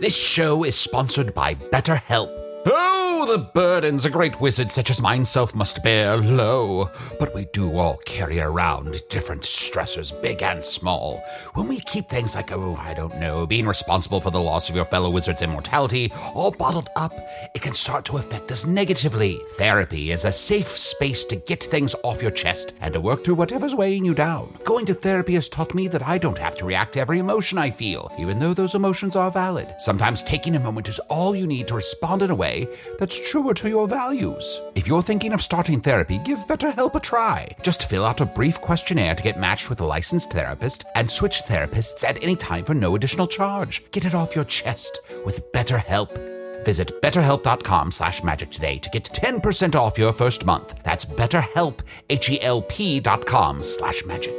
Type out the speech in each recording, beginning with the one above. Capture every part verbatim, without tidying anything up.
This show is sponsored by BetterHelp. Oh, the burdens a great wizard such as myself must bear, lo. But we do all carry around different stressors, big and small. When we keep things like, oh, I don't know, being responsible for the loss of your fellow wizard's immortality, all bottled up, it can start to affect us negatively. Therapy is a safe space to get things off your chest and to work through whatever's weighing you down. Going to therapy has taught me that I don't have to react to every emotion I feel, even though those emotions are valid. Sometimes taking a moment is all you need to respond in a way that's truer to your values. If you're thinking of starting therapy, give BetterHelp a try. Just fill out a brief questionnaire to get matched with a licensed therapist and switch therapists at any time for no additional charge. Get it off your chest with BetterHelp. Visit betterhelp.com slash magic today to get ten percent off your first month. That's betterhelp, H-E-L-P dot com slash magic.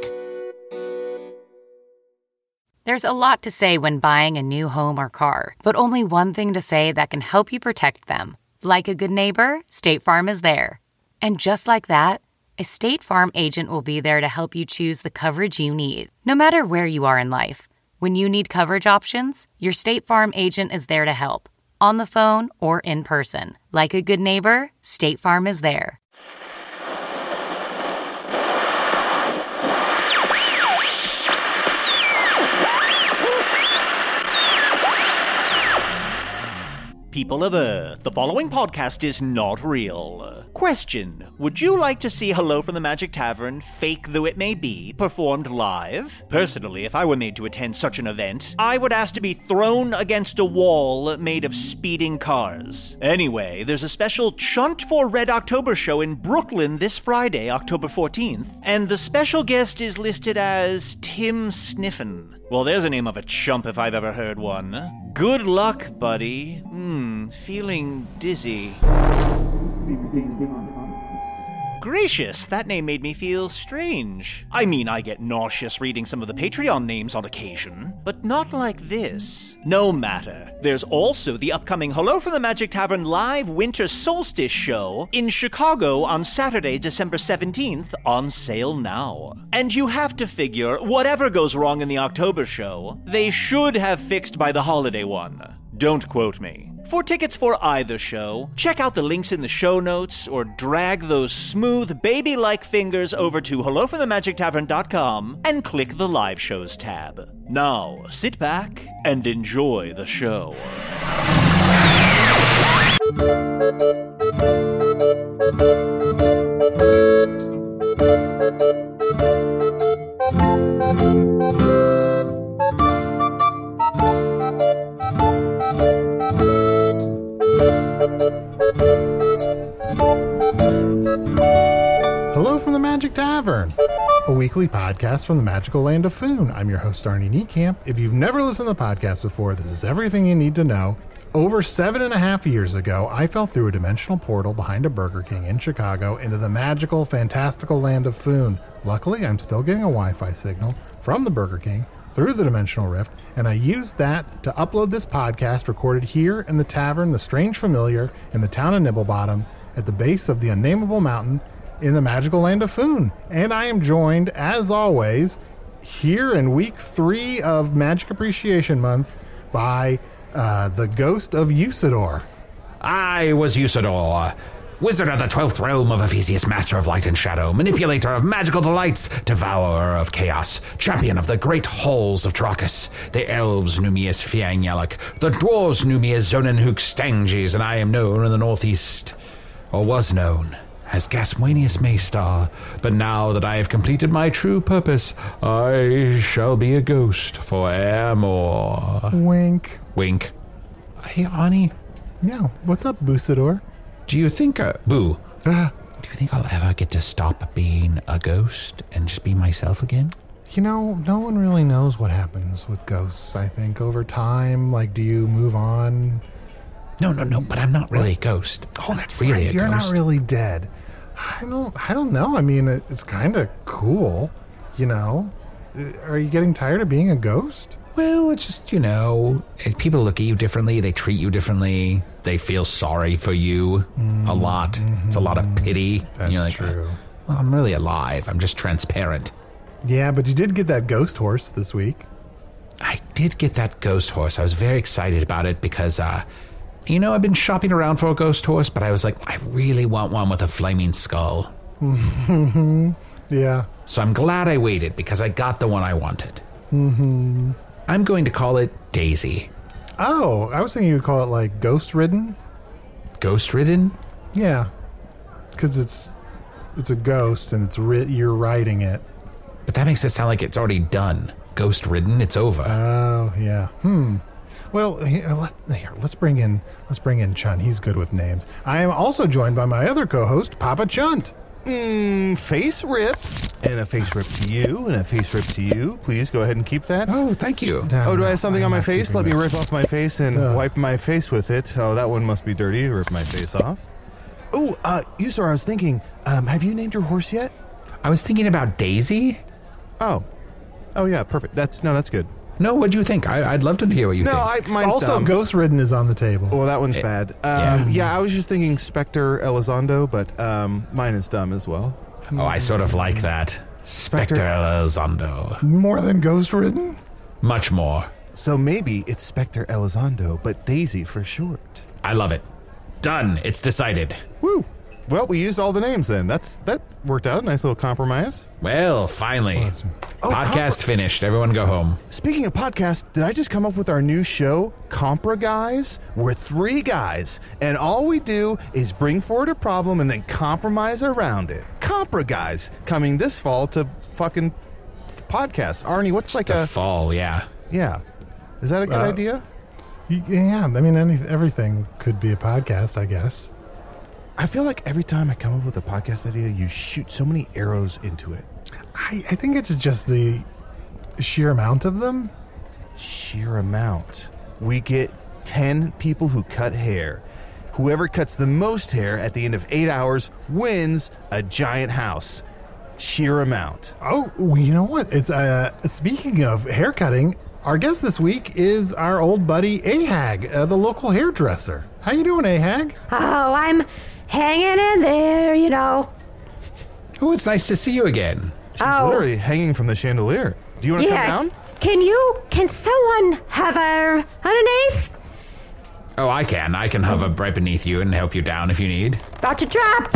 There's a lot to say when buying a new home or car, but only one thing to say that can help you protect them. Like a good neighbor, State Farm is there. And just like that, a State Farm agent will be there to help you choose the coverage you need, no matter where you are in life. When you need coverage options, your State Farm agent is there to help, on the phone or in person. Like a good neighbor, State Farm is there. People of Earth, the following podcast is not real. Question: would you like to see Hello from the Magic Tavern, fake though it may be, performed live? Personally, if I were made to attend such an event, I would ask to be thrown against a wall made of speeding cars. Anyway, there's a special Chunt for Red October show in Brooklyn this Friday, October fourteenth, and the special guest is listed as Tim Sniffen. Well, there's a name of a chump if I've ever heard one. Good luck, buddy. Hmm, feeling dizzy. Gracious, that name made me feel strange. I mean, I get nauseous reading some of the Patreon names on occasion, but not like this. No matter. There's also the upcoming Hello from the Magic Tavern live Winter Solstice show in Chicago on Saturday, December seventeenth, on sale now. And you have to figure, whatever goes wrong in the October show, they should have fixed by the holiday one. Don't quote me. For tickets for either show, check out the links in the show notes or drag those smooth, baby-like fingers over to hello from the magic tavern dot com and click the live shows tab. Now, sit back and enjoy the show. Hello from the Magic Tavern, a weekly podcast from the magical land of Foon. I'm your host, Arnie Niekamp. If you've never listened to the podcast before, this is everything you need to know. Over seven and a half years ago, I fell through a dimensional portal behind a Burger King in Chicago into the magical, fantastical land of Foon. Luckily, I'm still getting a Wi-Fi signal from the Burger King through the dimensional rift, and I used that to upload this podcast recorded here in the tavern, The Strange Familiar, in the town of Nibblebottom, at the base of the unnameable mountain in the magical land of Foon. And I am joined, as always, here in week three of Magic Appreciation Month by uh, the ghost of Usidore. I was Usidore, wizard of the twelfth realm of Ephesius, master of light and shadow, manipulator of magical delights, devourer of chaos, champion of the great halls of Trachis. The elves knew me as Fiangyalak, the dwarves knew me as Zonenhook Stanges, and I am known in the northeast, or was known, as Gaswanius Maystar. But now that I have completed my true purpose, I shall be a ghost forevermore. Wink. Wink. Hey, Ani. Yeah, what's up, Boosidore? Do you think, uh, Boo, Ah, do you think I'll ever get to stop being a ghost and just be myself again? you know, no one really knows what happens with ghosts, I think, over time. Like, do you move on? No, no, no, but I'm not really a ghost. Oh, that's really right. a You're ghost. not really dead. I don't. I don't know. I mean, it, it's kind of cool, you know. Uh, Are you getting tired of being a ghost? Well, it's just, you know, if people look at you differently, they treat you differently, they feel sorry for you mm, a lot. Mm-hmm. It's a lot of pity. That's and you're like, true. Well, I'm really alive. I'm just transparent. Yeah, but you did get that ghost horse this week. I did get that ghost horse. I was very excited about it because, uh, you know, I've been shopping around for a ghost horse, but I was like, I really want one with a flaming skull. Mm-hmm. Yeah. So I'm glad I waited because I got the one I wanted. Mm-hmm. I'm going to call it Daisy. Oh, I was thinking you would call it like Ghost Ridden. Ghost Ridden? Yeah, because it's it's a ghost and it's ri- you're riding it. But that makes it sound like it's already done. Ghost Ridden, it's over. Oh yeah. Hmm. Well, here, let, here, let's bring in let's bring in Chun. He's good with names. I am also joined by my other co-host, Papa Chunt. Mmm, face rip. And a face rip to you, and a face rip to you. Please go ahead and keep that. Oh, thank you. No, oh, do no, I have something I'm on my not face? keeping Let me this. rip off my face and Duh. wipe my face with it. Oh, that one must be dirty. Rip my face off. Oh, uh, you, sir, I was thinking, um, have you named your horse yet? I was thinking about Daisy. Oh. Oh, yeah, perfect. That's, no, that's good. No, what do you think? I, I'd love to hear what you No, think. I, mine's Also, dumb. Ghost Ridden is on the table. Well, that one's It- bad. Um, yeah. yeah. I was just thinking Spectre Elizondo, but um, mine is dumb as well. Oh, I sort of like that. Spectre Elizondo. More than Ghost Ridden? Much more. So maybe it's Spectre Elizondo, but Daisy for short. I love it. Done. It's decided. Woo! Well, we used all the names then. That's that worked out. Nice little compromise. Well, finally. Oh, Podcast finished. Everyone go home. Speaking of podcasts, did I just come up with our new show, Compra Guys? We're three guys, and all we do is bring forward a problem and then compromise around it. Compra Guys, coming this fall to fucking podcasts. Arnie, what's like to a... fall, yeah. Yeah. Is that a good Uh, idea? Y- Yeah, I mean, any, everything could be a podcast, I guess. I feel like every time I come up with a podcast idea, you shoot so many arrows into it. I, I think it's just the sheer amount of them. Sheer amount. We get ten people who cut hair. Whoever cuts the most hair at the end of eight hours wins a giant house. Sheer amount. Oh, well, you know what? It's uh, speaking of haircutting, our guest this week is our old buddy Ahag, uh, the local hairdresser. How you doing, Ahag? Oh, I'm hanging in there, you know. Oh, it's nice to see you again. She's Oh. literally hanging from the chandelier. Do you want to Yeah. come down? Can you, can someone hover underneath? Oh, I can. I can hover right beneath you and help you down if you need. About to drop.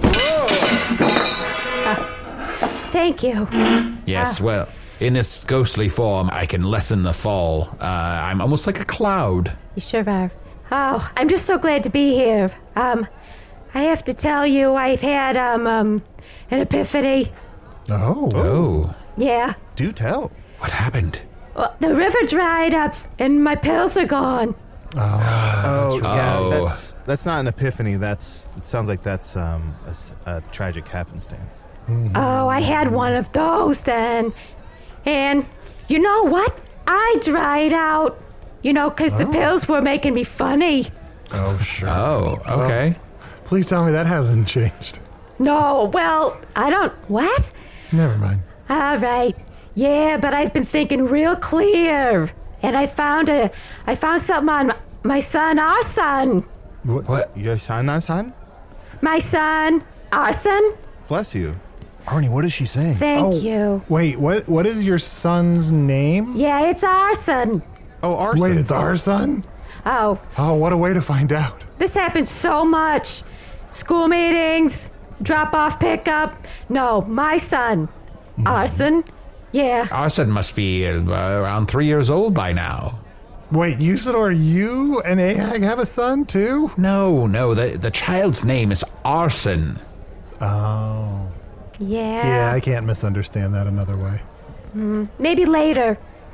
Uh, thank you. Yes, well, in this ghostly form, I can lessen the fall. Uh, I'm almost like a cloud. You sure are. Oh, I'm just so glad to be here. Um, I have to tell you, I've had, um, um, an epiphany. Oh. Oh, Yeah. Do tell. what happened? Well, the river dried up and my pills are gone. Oh, yeah. Oh. That's that's not an epiphany. That's it sounds like that's um a, s- a tragic happenstance. Oh, I had one of those then. And you know what? I dried out. You know, because the pills were making me funny. Oh, sure. Oh, okay. Please tell me that hasn't changed. No, well, I don't. What? Never mind. All right. Yeah, but I've been thinking real clear. And I found a. I found something on my son, our son. What? Your son, son? My son, our son. Bless you. Arnie, what is she saying? Thank Oh. you. Wait, what? What is your son's name? Yeah, it's our son. Oh, our son. Wait, it's our son? Oh, Oh, what a way to find out. this happens so much. School meetings, drop off, pickup. No, my son, our son. Yeah. Our son must be uh, around three years old by now. Wait, Usador, you and Ahag have a son too? No, no, the, the child's name is Arson. Oh. Yeah. Yeah, I can't misunderstand that another way. Maybe later.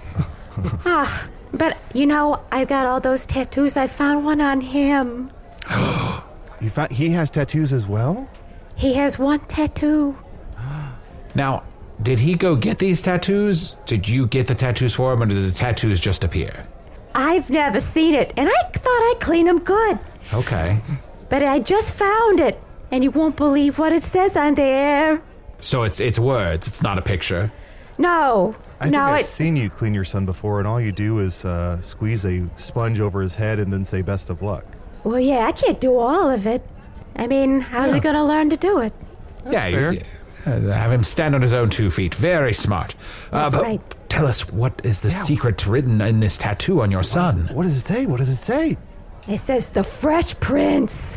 ah, but you know, I've got all those tattoos. I found one on him. You found he has tattoos as well? He has one tattoo. Now, did he go get these tattoos? Did you get the tattoos for him, or did the tattoos just appear? I've never seen it, and I thought I'd clean him good. Okay. But I just found it, and you won't believe what it says on there. So it's it's words, it's not a picture. No, I think no, I've it. seen you clean your son before, and all you do is uh, squeeze a sponge over his head and then say best of luck. Well, yeah, I can't do all of it. I mean, how's he gonna learn to do it? yeah, fair. you, uh, have him stand on his own two feet. Very smart. That's uh, but right. tell us, what is the Yeah. secret written in this tattoo on your son? What does it say? What does it say? It says the Fresh Prince.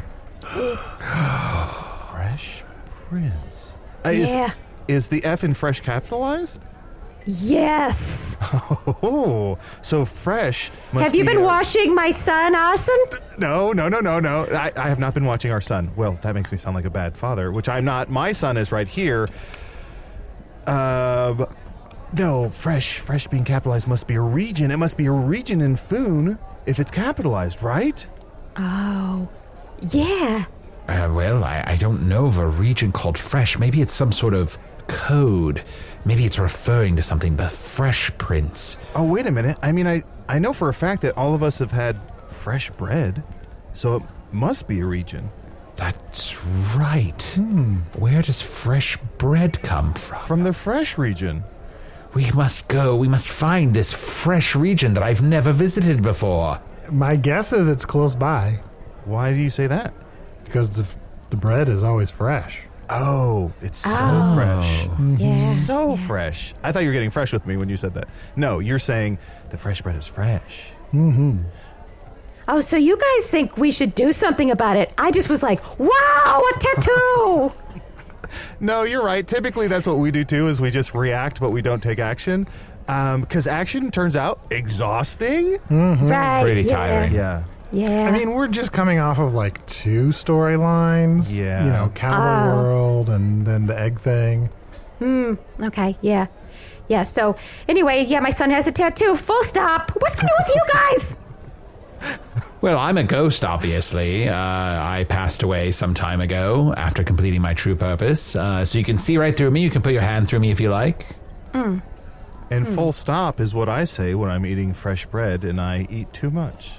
Fresh Prince. Uh, is, Yeah. is the F in fresh capitalized? Yes. Oh, so fresh must Have you be been a- watching my son, Arson? No, no, no, no, no. I, I have not been watching our son. Well, that makes me sound like a bad father, which I'm not. My son is right here. Uh, but- no, fresh, fresh being capitalized must be a region. It must be a region in Foon if it's capitalized, right? Oh, yeah. Uh, well, I, I don't know of a region called Fresh. Maybe it's some sort of code. Maybe it's referring to something, the Fresh Prince. Oh, wait a minute. I mean, I, I know for a fact that all of us have had fresh bread, so it must be a region. That's right. Hmm. Where does fresh bread come from? From the fresh region. We must go. We must find this fresh region that I've never visited before. My guess is it's close by Why do you say that? because the, the bread is always fresh. Oh, it's so Oh. fresh. Yeah. So fresh. I thought you were getting fresh with me when you said that. No, you're saying the fresh bread is fresh. Oh, so you guys think we should do something about it? I just was like, wow, a tattoo! No, you're right. Typically, that's what we do too, is we just react, but we don't take action. Because action turns out exhausting. Right. Pretty yeah. tiring. Yeah. Yeah. I mean, we're just coming off of like two storylines. Yeah. You know, Cowboy Oh. World and then the egg thing. okay, yeah. Yeah, so anyway, yeah, my son has a tattoo. Full stop. What's going on with you guys? Well, I'm a ghost, obviously. Uh, I passed away some time ago after completing my true purpose. Uh, so you can see right through me. You can put your hand through me if you like. And full stop is what I say when I'm eating fresh bread and I eat too much.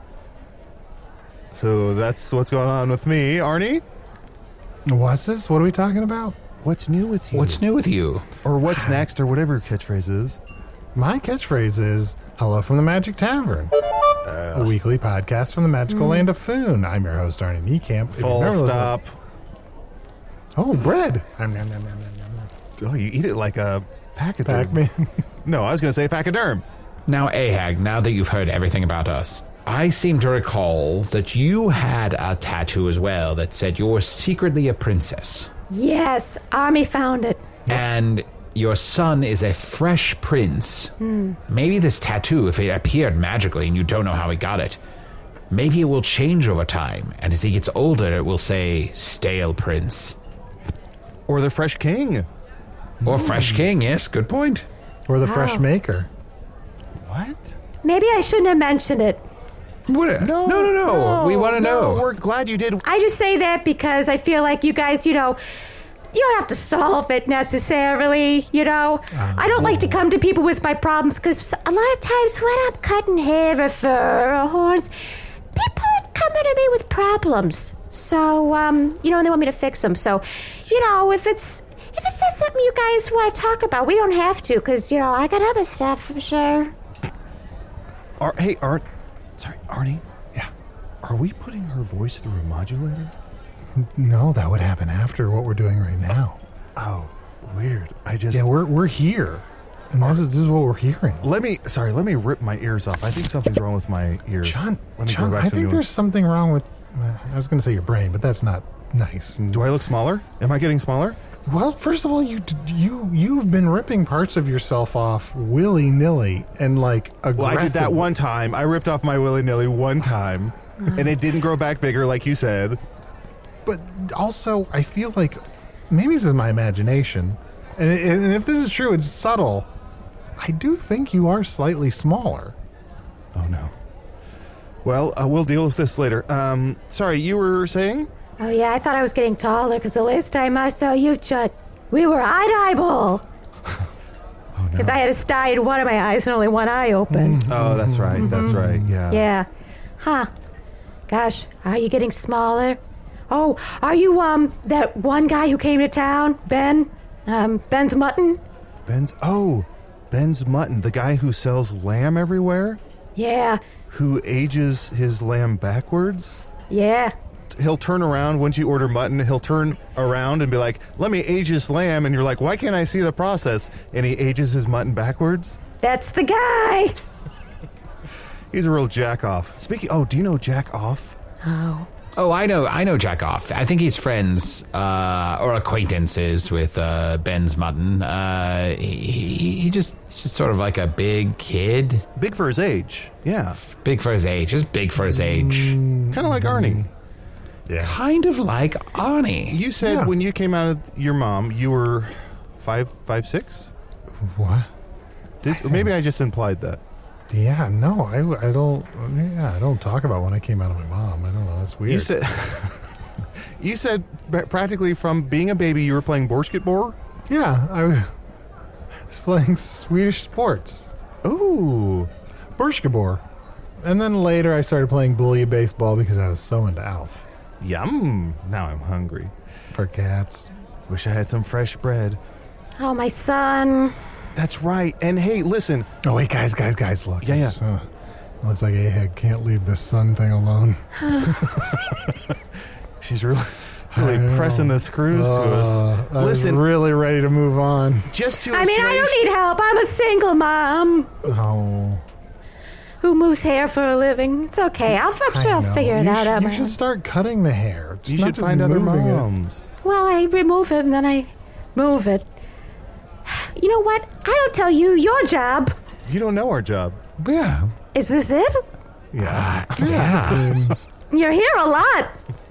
So that's what's going on with me, Arnie. What's this? What are we talking about? What's new with you? What's new with you? Or what's next, or whatever your catchphrase is. My catchphrase is "Hello from the Magic Tavern," a weekly podcast from the magical land of Foon. I'm your host, Arnie Niekamp. If you've Full never listened- stop. Oh, bread. Nom, nom, nom, nom, nom, nom. Oh, you eat it like a pachyderm. Pac-Man. No, I was going to say pachyderm. Now, Ahag, now that you've heard everything about us, I seem to recall that you had a tattoo as well that said you're secretly a princess. Yes, Army found it. And your son is a fresh prince. Maybe this tattoo, if it appeared magically and you don't know how he got it, maybe it will change over time. And as he gets older, it will say stale prince. Or the fresh king. Or fresh king, yes, good point. Or the fresh maker. What? Maybe I shouldn't have mentioned it. What? No, no, no, no. We want to no, know. We're glad you did. I just say that because I feel like you guys, you know, you don't have to solve it necessarily, you know. I don't like to come to people with my problems because a lot of times when I'm cutting hair or fur or horns, people come to me with problems. So, um, you know, and they want me to fix them. So, you know, if it's if it's not something you guys want to talk about, we don't have to because, you know, I got other stuff, I'm sure. Ar- hey, Art. Sorry, Arnie. Yeah. Are we putting her voice through a modulator? No, that would happen after what we're doing right now. Oh, weird. I just. Yeah, we're we're here, and this is this is what we're hearing. Let me. Sorry, let me rip my ears off. I think something's wrong with my ears. John, let me John, go back I to think the there's something wrong with. uh, I was going to say your brain, but that's not nice. And- Do I look smaller? Am I getting smaller? Well, first of all, you you you've been ripping parts of yourself off willy nilly and like aggressively. Well, I did that one time. I ripped off my willy nilly one time, and it didn't grow back bigger, like you said. But also, I feel like maybe this is my imagination, and, and if this is true, it's subtle. I do think you are slightly smaller. Oh no. Well, uh, we'll deal with this later. Um, sorry, you were saying? Oh, yeah, I thought I was getting taller because the last time I saw you, Chut, we were eye to eyeball. Oh Because I had a sty in one of my eyes and only one eye open. Oh, that's right. That's right. Yeah. Yeah. Huh. Gosh, are you getting smaller? Oh, are you, um, that one guy who came to town? Ben? Um, Ben's Mutton? Ben's. Oh, Ben's Mutton, the guy who sells lamb everywhere, Yeah. who ages his lamb backwards. Yeah. He'll turn around once you order mutton. He'll turn around and be like, "Let me age this lamb," and you're like, "Why can't I see the process?" And he ages his mutton backwards. That's the guy. He's a real jack-off. Speaking... Oh, do you know Jack-Off? Oh. Oh, I know, I know Jack Off. I think he's friends uh, or acquaintances with uh, Ben's Mutton. Uh, he, he, he just he's just sort of like a big kid. Big for his age. Yeah. Big for his age. Just big for his age. Kind of like Arnie. Yeah. Kind of like Arnie. You said Yeah. when you came out of your mom, you were five, five, six? What? Did, maybe I just implied that. Yeah, no, I, I don't. Yeah, I don't talk about when I came out of my mom. I don't know. That's weird. You said... you said pra- practically from being a baby, you were playing basketball? Yeah, I was playing Swedish sports. Ooh. Borskabor. And then later I started playing bully baseball because I was so into Alf. Yum. Now I'm hungry. For cats. Wish I had some fresh bread. Oh, my son. That's right. And hey, listen. Oh, wait, guys, guys, guys, look. Yeah, yeah. Uh, looks like Ahag can't leave this sun thing alone. She's really, really I pressing know. the screws to Uh, us. I was Listen, really ready to move on. just to I mean, I assuage- don't need help. I'm a single mom Oh, who moves hair for a living. It's okay. I'll, I'm sure I I'll know. figure it you out should, on You my should own. start cutting the hair. It's You not should just find other moving it. moms. Well, I remove it and then I move it. You know what? I don't tell you your job. You don't know our job. Yeah. Is this it? Yeah. Yeah. You're here a lot.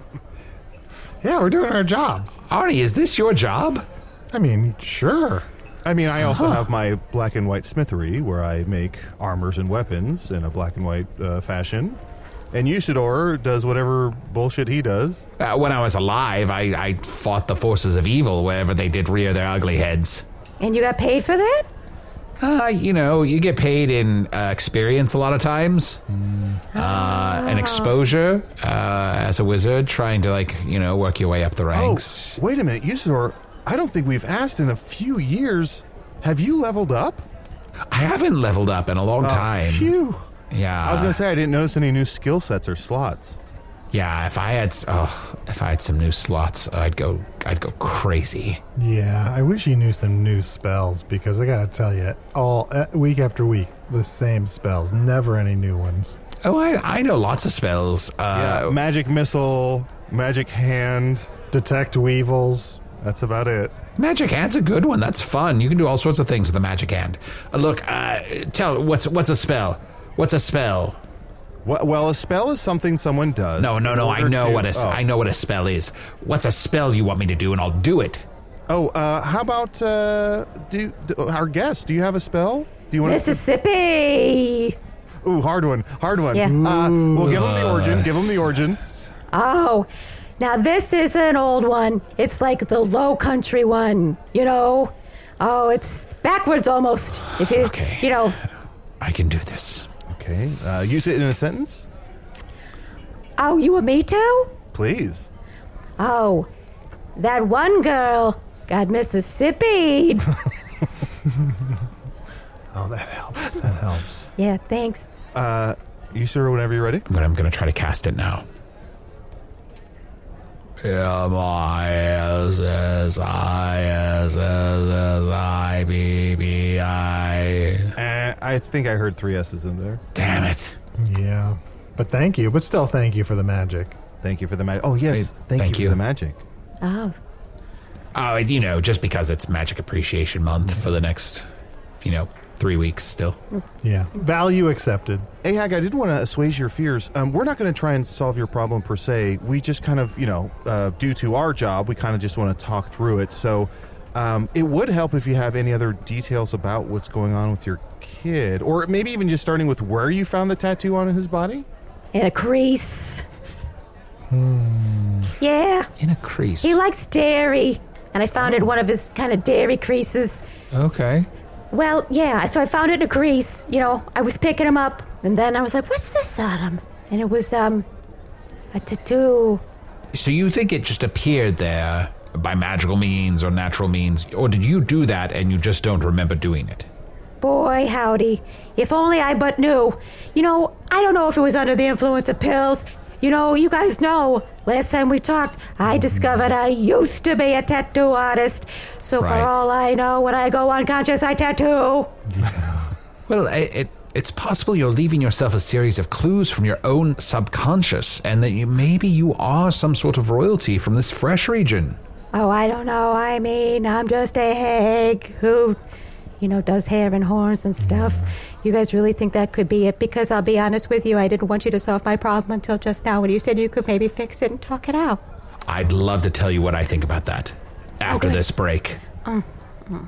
Yeah, we're doing our job. Arnie, is this your job? I mean, sure. I mean, I also have my black and white smithery where I make armors and weapons in a black and white uh, fashion. And Usador does whatever bullshit he does. Uh, when I was alive, I, I fought the forces of evil wherever they did rear their ugly heads. And you got paid for that? Uh, you know, you get paid in uh, experience a lot of times, uh, and exposure uh, as a wizard, trying to, like, you know, work your way up the ranks. Oh, wait a minute, Usador. I don't think we've asked in a few years. Have you leveled up? I haven't leveled up in a long time. Phew. Yeah, I was gonna say I didn't notice any new skill sets or slots. yeah. If I had, oh, if I had some new slots, I'd go, I'd go crazy. Yeah, I wish you knew some new spells because I gotta tell you, all uh, week after week, the same spells, never any new ones. Oh, I, I know lots of spells. Uh, Yeah, magic missile, magic hand. Detect weevils. That's about it. Magic hand's a good one. That's fun. You can do all sorts of things with a magic hand. Uh, look, uh, tell what's what's a spell? What's a spell? Well, well, a spell is something someone does. No, no, in no. I order know to- what a s- oh. I know what a spell is. What's a spell you want me to do, and I'll do it. Oh, uh, how about uh, do, do our guest? Do you have a spell? Do you want Mississippi. Ooh, hard one, hard one. Yeah. Uh, well, give him the origin. Give him the origin. Oh, now this is an old one. It's like the Low Country one, you know? Oh, it's backwards almost. If you, Okay. you know. I can do this. Okay. Uh, use it in a sentence, Oh, you and me too? please. Oh, that one girl got Mississippi. Oh, that helps. That helps. Yeah, thanks. Uh, you sir, whenever you're ready. But I'm gonna try to cast it now. M I S S I S S S I B B I. Uh, I think I heard three S's in there. Damn it. Yeah, but thank you. But still, thank you for the magic. Thank you for the magic. Oh yes, Hey, thank, thank you you. for the magic. Oh, Oh, you know, just because it's Magic Appreciation Month for the next, you know, three weeks still. Yeah, value accepted. Ahag, I did want to assuage your fears. Um, we're not going to try and solve your problem per se. We just kind of, you know, uh, due to our job, we kind of just want to talk through it. So um, it would help if you have any other details about what's going on with your kid, or maybe even just starting with where you found the tattoo on his body. and a crease. Yeah, In a crease. he likes dairy. And I found it one of his kind of dairy creases. Okay. Well, yeah, so I found it in a crease. You know, I was picking him up, and then I was like, what's this on him? And it was, um, a tattoo. So you think it just appeared there by magical means or natural means, or did you do that and you just don't remember doing it? Boy, howdy. If only I but knew. You know, I don't know if it was under the influence of pills. You know, you guys know, last time we talked, I discovered I used to be a tattoo artist. So Right. for all I know, when I go unconscious, I tattoo. Well, it, it, it's possible you're leaving yourself a series of clues from your own subconscious, and that you, maybe you are some sort of royalty from this fresh region. Oh, I don't know. I mean, I'm just a hag who, you know, does hair and horns and stuff. You guys really think that could be it? Because I'll be honest with you, I didn't want you to solve my problem until just now when you said you could maybe fix it and talk it out. I'd love to tell you what I think about that after Okay. this break. Mm. Mm.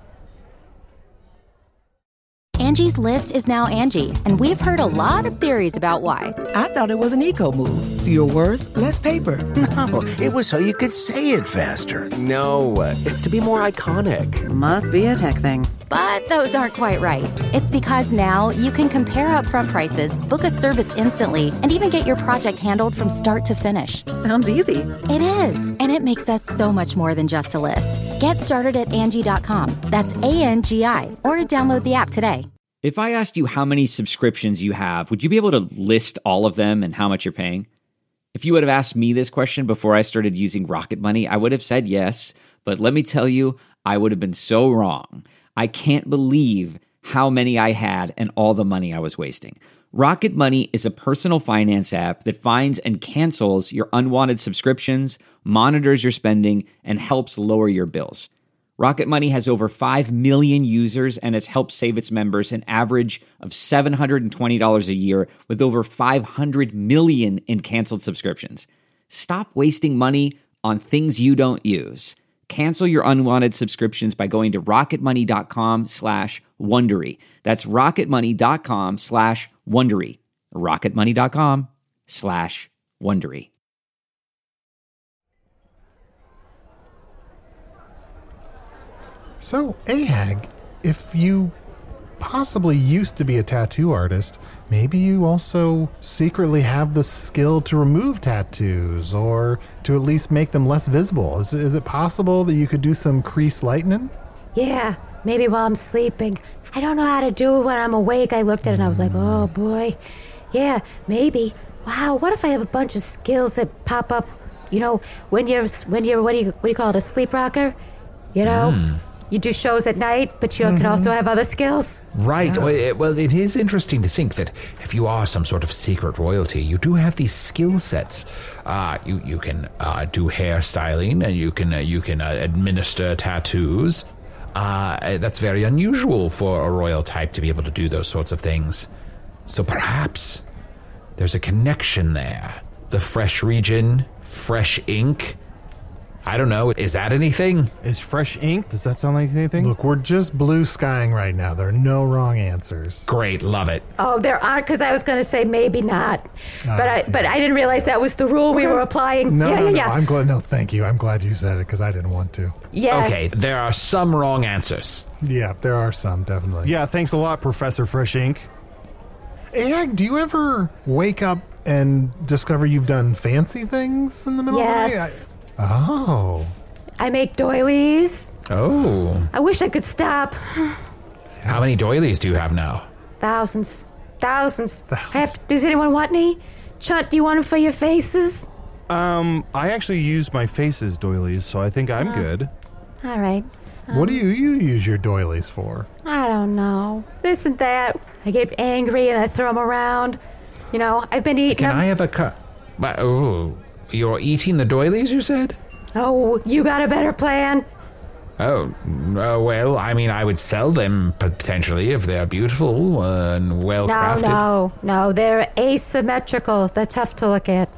Angie's List is now Angie, and we've heard a lot of theories about why. I thought it was an eco move. Fewer words, less paper. No, it was so you could say it faster. No, it's to be more iconic. Must be a tech thing. But those aren't quite right. It's because now you can compare upfront prices, book a service instantly, and even get your project handled from start to finish. Sounds easy. It is, and it makes us so much more than just a list. Get started at Angie dot com. That's A N G I, or download the app today. If I asked you how many subscriptions you have, would you be able to list all of them and how much you're paying? If you would have asked me this question before I started using Rocket Money, I would have said yes, but let me tell you, I would have been so wrong. I can't believe how many I had and all the money I was wasting. Rocket Money is a personal finance app that finds and cancels your unwanted subscriptions, monitors your spending, and helps lower your bills. Rocket Money has over five million users and has helped save its members an average of seven hundred twenty dollars a year with over five hundred million in canceled subscriptions. Stop wasting money on things you don't use. Cancel your unwanted subscriptions by going to rocketmoney.com slash Wondery. That's rocketmoney.com slash Wondery. rocketmoney.com slash Wondery. So, Ahag, if you possibly used to be a tattoo artist, maybe you also secretly have the skill to remove tattoos or to at least make them less visible. Is, is it possible that you could do some crease lightening? Yeah, maybe while I'm sleeping. I don't know how to do it when I'm awake. I looked at it and I was like, oh boy. Yeah, maybe. Wow, what if I have a bunch of skills that pop up, you know, when you're, when you're what do you, what do you call it, a sleep rocker? You know? Mm. You do shows at night, but you mm-hmm. can also have other skills. Right. Yeah. Well, it, well, it is interesting to think that if you are some sort of secret royalty, you do have these skill sets. Uh, you you can uh, do hairstyling, and you can uh, you can uh, administer tattoos. Uh, that's very unusual for a royal type to be able to do those sorts of things. So perhaps there's a connection there. The fresh region, fresh ink. I don't know. Is that anything? Is fresh ink? Does that sound like anything? Look, we're just blue skying right now. There are no wrong answers. Great. Love it. Oh, there aren't, because I was going to say maybe not. Uh, but I yeah. but I didn't realize that was the rule okay. we were applying. No, yeah, no, yeah, no. yeah. I'm glad. No, thank you. I'm glad you said it because I didn't want to. Yeah. Okay, there are some wrong answers. Yeah, there are some, definitely. Yeah, thanks a lot, Professor Fresh Ink. Ahag, do you ever wake up and discover you've done fancy things in the middle yes. of the night? I, oh. I make doilies. Oh. I wish I could stop. How many doilies do you have now? Thousands. Thousands. Thousands. I have, does anyone want any? Chunt, do you want them for your faces? Um, I actually use my face's doilies, so I think I'm uh, good. All right. Um, what do you, you use your doilies for? I don't know. This and that. I get angry and I throw them around. You know, I've been eating Can them. I have a cut? Oh, you're eating the doilies, you said? Oh, you got a better plan? Oh, uh, well, I mean, I would sell them potentially if they're beautiful and well-crafted. No, no, no, they're asymmetrical. They're tough to look at.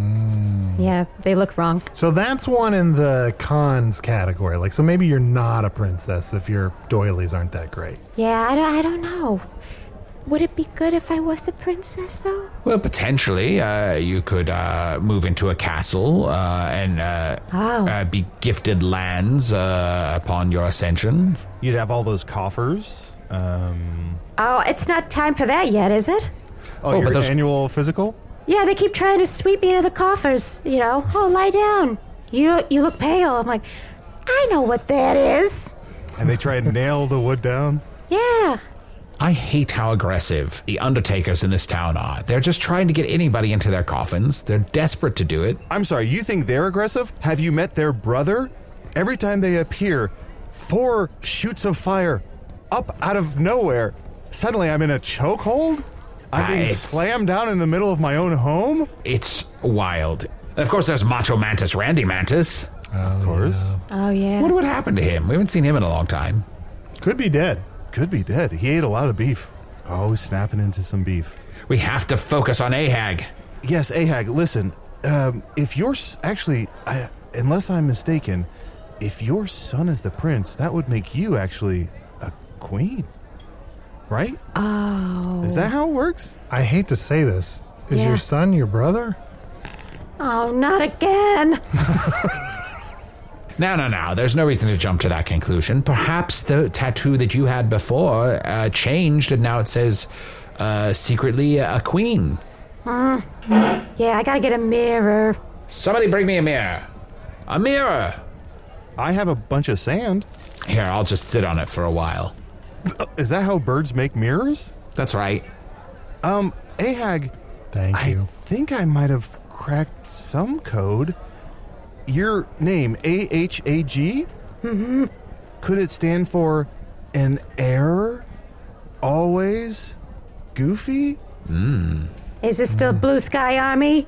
Mm. Yeah, they look wrong. So that's one in the cons category. Like, so maybe you're not a princess if your doilies aren't that great. Yeah, I don't, I don't know. Would it be good if I was a princess, though? Well, potentially. Uh, you could uh, move into a castle uh, and uh, oh. uh, be gifted lands uh, upon your ascension. You'd have all those coffers. Um... Oh, it's not time for that yet, is it? Oh, oh your those... annual physical? Yeah, they keep trying to sweep me into the coffers, you know. Oh, lie down. You you look pale. I'm like, I know what that is. And they try and nail the wood down? Yeah. I hate how aggressive the undertakers in this town are. They're just trying to get anybody into their coffins. They're desperate to do it. I'm sorry, you think they're aggressive? Have you met their brother? Every time they appear, four shoots of fire up out of nowhere. Suddenly I'm in a chokehold? I'm Ah, being it's- slammed down in the middle of my own home? It's wild. Of course, there's Macho Mantis Randy Mantis. Of course. Oh, yeah. What would happen to him? We haven't seen him in a long time. Could be dead. Could be dead. He ate a lot of beef. Always snapping into some beef. We have to focus on Ahag. Yes, Ahag, listen. Um, if you're... s- Actually, I, unless I'm mistaken, if your son is the prince, that would make you actually a queen. Right? Oh. Is that how it works? I hate to say this. Is Yeah. your son your brother? Oh, not again. No, no, no. There's no reason to jump to that conclusion. Perhaps the tattoo that you had before uh, changed, and now it says uh, secretly a queen. Hmm. Yeah, I gotta get a mirror. Somebody bring me a mirror. A mirror. I have a bunch of sand. Here, I'll just sit on it for a while. Is that how birds make mirrors? That's right. Um, Ahag. Thank I you. think I might have cracked some code. Your name, A H A G? Mm-hmm. Could it stand for an error? Always? Goofy? Mm. Is this still Blue Sky Army?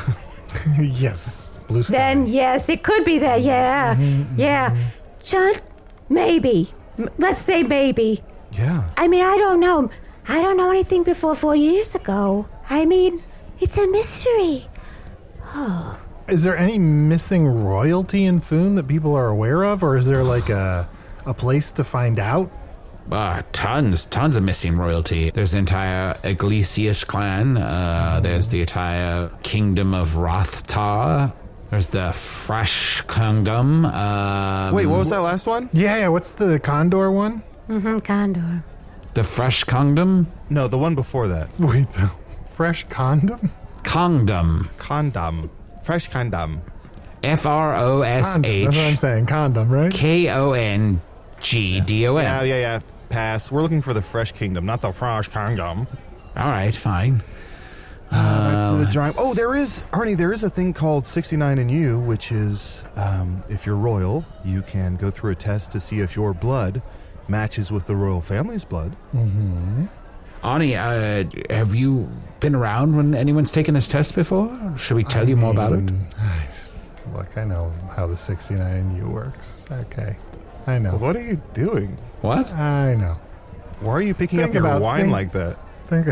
Yes. Blue sky. Then, yes, it could be that, yeah. Yeah. John, maybe. M- Let's say maybe. Yeah. I mean, I don't know. I don't know anything before four years ago. I mean, it's a mystery. Oh. Is there any missing royalty in Foon that people are aware of, or is there like a a place to find out? Uh, tons, tons of missing royalty. There's the entire Iglesias clan. Uh, there's the entire kingdom of Rothtar. There's the Fresh Kingdom. Um, Wait, what was that last one? Yeah, yeah. What's the Condor one? Mm-hmm, Condor. The Fresh Kingdom? No, the one before that. Wait, the Fresh Condom? Kingdom. Condom. Fresh condom. F R O S Condom. That's what I'm H saying. Condom, right? K O N G D O N. Yeah, yeah, yeah. Pass. We're looking for the Fresh Kingdom, not the Fresh Kingdom. All right, fine. Uh, back to the let's- drawing. Oh, there is, Arnie, there is a thing called sixty-nine and you, which is um, if you're royal, you can go through a test to see if your blood matches with the royal family's blood. Mm-hmm. Ani, uh, have you been around when anyone's taken this test before? Should we tell I you more about it? mean, Look, I know how the sixty-nine and you works. Okay. I know. What are you doing? What? I know. Why are you picking Think up your about- wine think- like that? Think.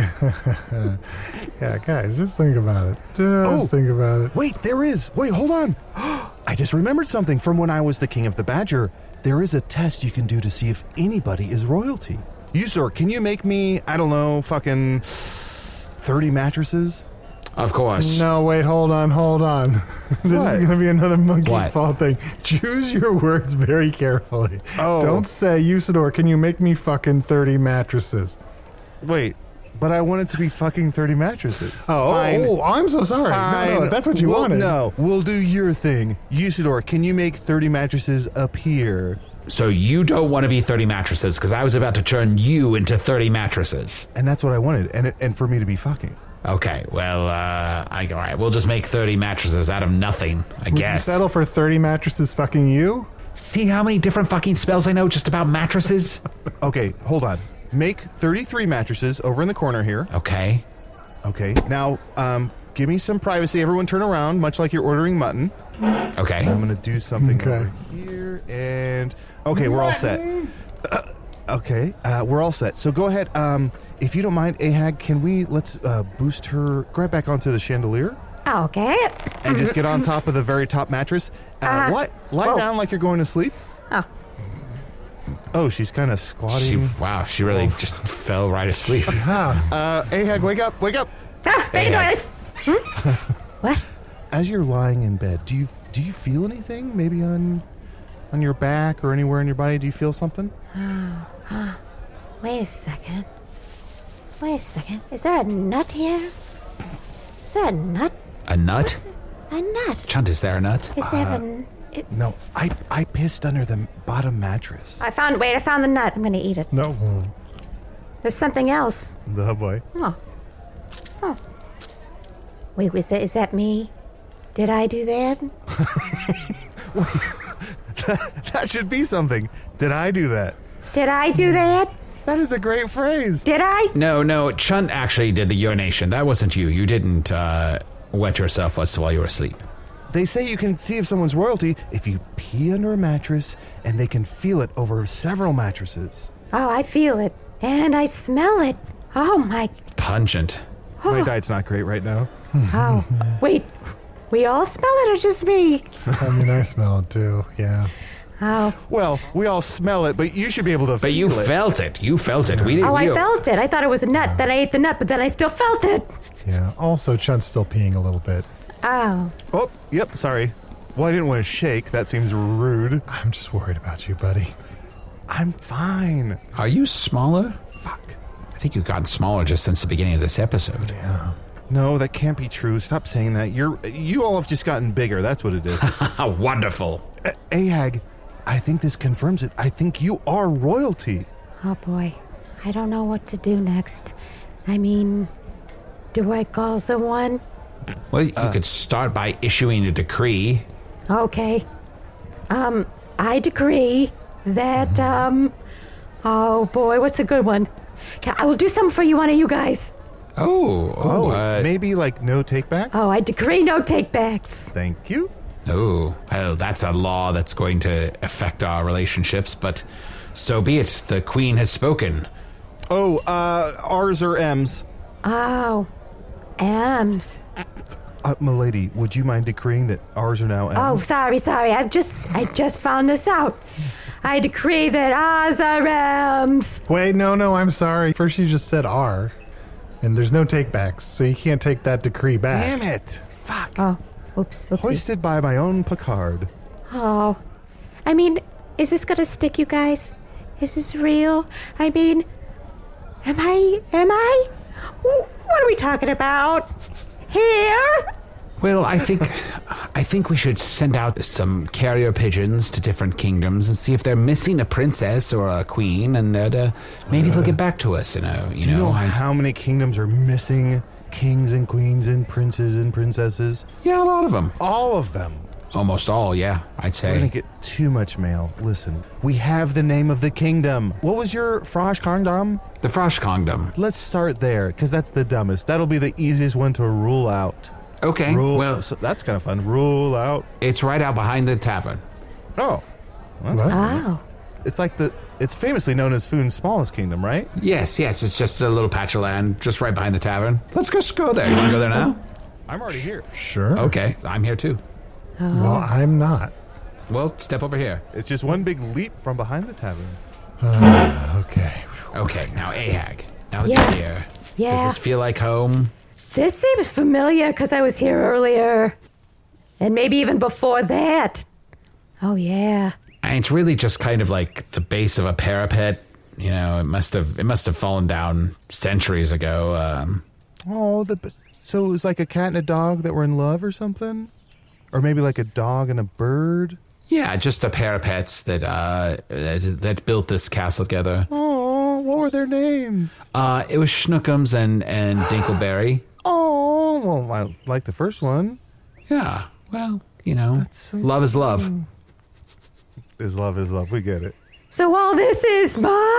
Yeah, guys, just think about it. Just Oh. think about it. Wait, there is. Wait, hold on. I just remembered something from when I was the King of the Badger. There is a test you can do to see if anybody is royalty. You, sir, can you make me, I don't know, fucking thirty mattresses? Of course. No, wait, hold on, hold on. This What? is going to be another monkey What? fault thing. Choose your words very carefully. Oh. Don't say, Usador, can you make me fucking thirty mattresses? Wait, but I want it to be fucking thirty mattresses. Oh, Fine. oh, oh, I'm so sorry. Fine. No, no, if that's what you We'll- wanted. No, we'll do your thing. Usador, can you make thirty mattresses appear? So you don't want to be thirty mattresses, because I was about to turn you into thirty mattresses. And that's what I wanted, and it, and for me to be fucking. Okay, well, uh, I, all right, we'll just make thirty mattresses out of nothing, I Would guess. you settle for thirty mattresses fucking you? See how many different fucking spells I know just about mattresses? Okay, hold on. Make thirty-three mattresses over in the corner here. Okay. Okay, now, um, give me some privacy. Everyone turn around, much like you're ordering mutton. Okay. I'm gonna do something Okay. over here, and okay, we're all set. Uh, okay, uh, we're all set. So go ahead. Um, if you don't mind, Ahag, can we let's uh, boost her? Grab back onto the chandelier Okay. and just get on top of the very top mattress. Uh, Uh, lie lie whoa. down like you're going to sleep. Oh. Oh, she's kind of She, squatting. wow, she really just fell right asleep. Uh, Ahag, wake up! Wake up! Ah, make a Yeah. noise. Hmm? What? As you're lying in bed, do you do you feel anything? Maybe on on your back or anywhere in your body? Do you feel something? Wait a second. Wait a second. Is there a nut here? Is there a nut? A nut? A nut. Chunt, is there a nut? Is there a... n- It, No, I I pissed under the bottom mattress. I found... Wait, I found the nut. I'm going to eat it. No. There's something else. The boy. Oh. Oh. Wait, is that, is that me? Did I do that? That should be something. Did I do that? Did I do that? That is a great phrase. Did I? No, no, Chunt actually did the urination. That wasn't you. You didn't uh, wet yourself while you were asleep. They say you can see if someone's royalty if you pee under a mattress, and they can feel it over several mattresses. Oh, I feel it. And I smell it. Oh, my... Pungent. My diet's not great right now. Oh, wait. We all smell it or just me? I mean, I smell it too, yeah. Oh. Well, we all smell it, but you should be able to But feel you it. felt it. You felt it. We didn't. Oh, I you- felt it. I thought it was a nut. Then I ate the nut, but then I still felt it. Yeah. Also, Chunt's still peeing a little bit. Oh. Oh, yep, sorry. Well, I didn't want to shake. That seems rude. I'm just worried about you, buddy. I'm fine. Are you smaller? Fuck. I think you've gotten smaller just since the beginning of this episode. Yeah. No, that can't be true. Stop saying that. You're you all have just gotten bigger. That's what it is. Wonderful. A- Ahag, I think this confirms it. I think you are royalty. Oh, boy. I don't know what to do next. I mean, do I call someone? Well, you Uh. could start by issuing a decree. Okay. Um, I decree that, um... Oh, boy, what's a good one? Yeah, I will do something for you, one of you guys. Oh, Oh, uh, maybe like no takebacks? Oh, I decree no take-backs. Thank you. oh, well, that's a law that's going to affect our relationships, but so be it. The Queen has spoken. Oh, uh, R's or M's? Oh, M's. Uh, milady, would you mind decreeing that R's are now M's? Oh, sorry, sorry. I've just, I just found this out. I decree that Oz are M's. Wait, no, no, I'm sorry. First you just said R, and there's no takebacks, so you can't take that decree back. Damn it. Fuck. Oh, oops, oopsies. Hoisted by my own Picard. Oh, I mean, is this gonna stick, you guys? Is this real? I mean, am I, am I? Wh- What are we talking about? Here? Well, I think I think we should send out some carrier pigeons to different kingdoms and see if they're missing a princess or a queen, and uh, maybe they'll get back to us. You know, you Do you know, know I- how many kingdoms are missing kings and queens and princes and princesses? yeah, a lot of them. All of them. Almost all, yeah, I'd We're say. gonna get too much mail. Listen, we have the name of the kingdom. What was your Frosh Kingdom? The Frosh Kingdom. Let's start there, because that's the dumbest. That'll be the easiest one to rule out. Okay, Rule, well, so that's kind of fun. Rule out. it's right out behind the tavern. Oh, that's What? cool. Oh. It's like the. It's famously known as Foon's smallest kingdom, right? Yes, yes, it's just a little patch of land just right behind the tavern. Let's just go there. You want to go there now? I'm already here. Sure. Okay, I'm here too. Well, I'm not. Well, step over here. It's just one big leap from behind the tavern. Uh, okay. Okay, now Ahag. Now that Yes. you're here, Yeah. does this feel like home? This seems familiar because I was here earlier. And maybe even before that. Oh, yeah. And it's really just kind of like the base of a parapet. You know, it must have it must have fallen down centuries ago. Um, Oh, the. So it was like a cat and a dog that were in love or something? Or maybe like a dog and a bird? yeah, just the parapets that uh, that, that built this castle together. Oh, what were their names? Uh, it was Schnookums and and Dinkleberry. Oh, well, I like the first one. Yeah, well, you know, That's so love is love. Is love is love. We get it. So all this is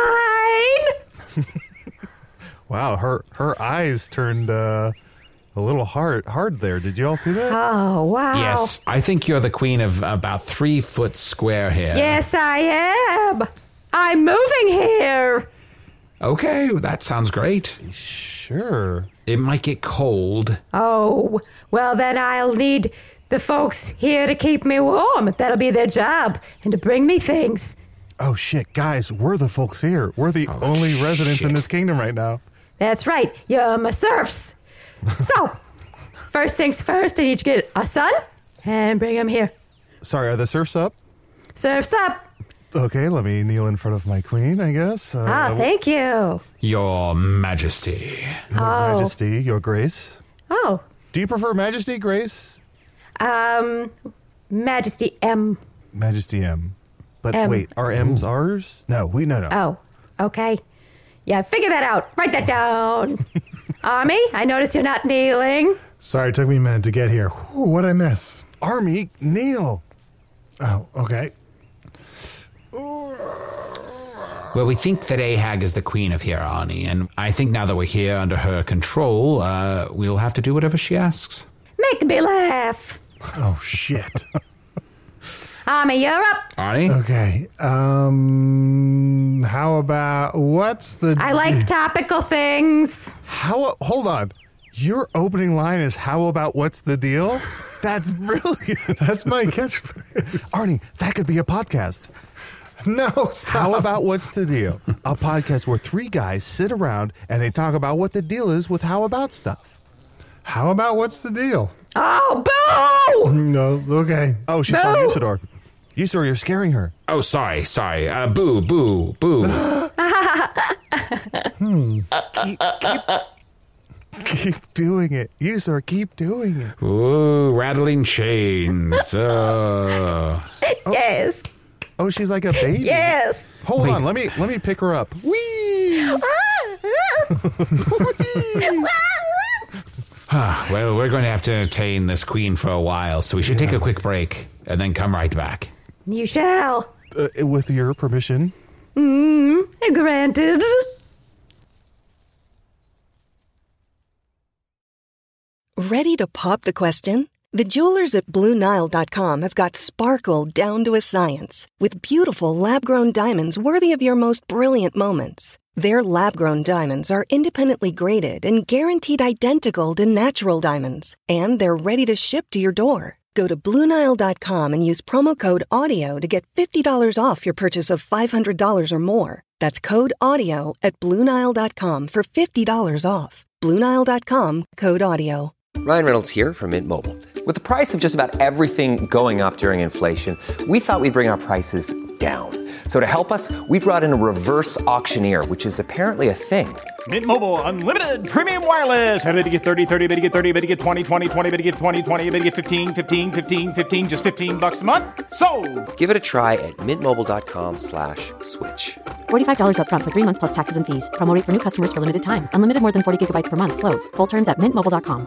mine? Wow, her her eyes turned uh, a little hard hard there. Did you all see that? Oh, wow. Yes, I think you're the queen of about three foot square here. Yes, I am. I'm moving here. Okay, that sounds great. Sure. It might get cold. Oh, well, then I'll need the folks here to keep me warm. That'll be their job, and to bring me things. Oh shit, guys, we're the folks here. We're the Oh, only residents in shit. this kingdom right now. That's right. You're my serfs. So, first things first, I need to get a son and bring him here. Sorry, are the serfs up? Serfs up. Okay, let me kneel in front of my queen, I guess. Uh, Ah, thank you. Your Majesty. Your Oh. Majesty, Your Grace. Oh, Do you prefer Majesty, Grace? um, Majesty M. Majesty M. But M. wait, are M's ours? No, we no no. Oh, okay. Yeah, figure that out. Write that down. Army, I notice you're not kneeling. Sorry, it took me a minute to get here. Whew, what'd I miss? Army, kneel. Oh, okay. Well, we think that Ahag is the queen of here, Arnie, and I think now that we're here under her control, uh, we'll have to do whatever she asks. Make me laugh. Oh, shit. Army, you're up. Arnie? Okay. Um, how about, what's the... I like topical things. How? Hold on. Your opening line is, how about what's the deal? That's brilliant. That's my catchphrase. Arnie, that could be a podcast. No, stop. How about what's the deal? A podcast where three guys sit around and they talk about what the deal is with how about stuff. How about what's the deal? Oh, boo! No, okay. Oh, she Boo! found Usador. Usador, you're scaring her. Oh, sorry, sorry. Uh, boo, boo, boo. hmm. Keep, keep, keep doing it. Usador, keep doing it. Ooh, rattling chains. Uh. Yes. Oh, she's like a baby. Yes. Hold Wait. on, let me let me pick her up. Whee! Well, we're going to have to entertain this queen for a while, so we should Yeah. take a quick break and then come right back. You shall. Uh, with your permission. Mm, granted. Ready to pop the question? The jewelers at Blue Nile dot com have got sparkle down to a science with beautiful lab-grown diamonds worthy of your most brilliant moments. Their lab-grown diamonds are independently graded and guaranteed identical to natural diamonds, and they're ready to ship to your door. Go to Blue Nile dot com and use promo code AUDIO to get fifty dollars off your purchase of five hundred dollars or more. That's code AUDIO at Blue Nile dot com for fifty dollars off. Blue Nile dot com, code AUDIO. Ryan Reynolds here from Mint Mobile. With the price of just about everything going up during inflation, we thought we'd bring our prices down. So to help us, we brought in a reverse auctioneer, which is apparently a thing. Mint Mobile Unlimited Premium Wireless. How to get thirty, thirty, how to get thirty, how to get twenty, twenty, twenty, how to get twenty, twenty, how to get fifteen, fifteen, fifteen, fifteen, just fifteen bucks a month? Sold! Give it a try at mintmobile.com slash switch. forty-five dollars up front for three months plus taxes and fees. Promo rate for new customers for limited time. Unlimited more than forty gigabytes per month. Slows full terms at mint mobile dot com.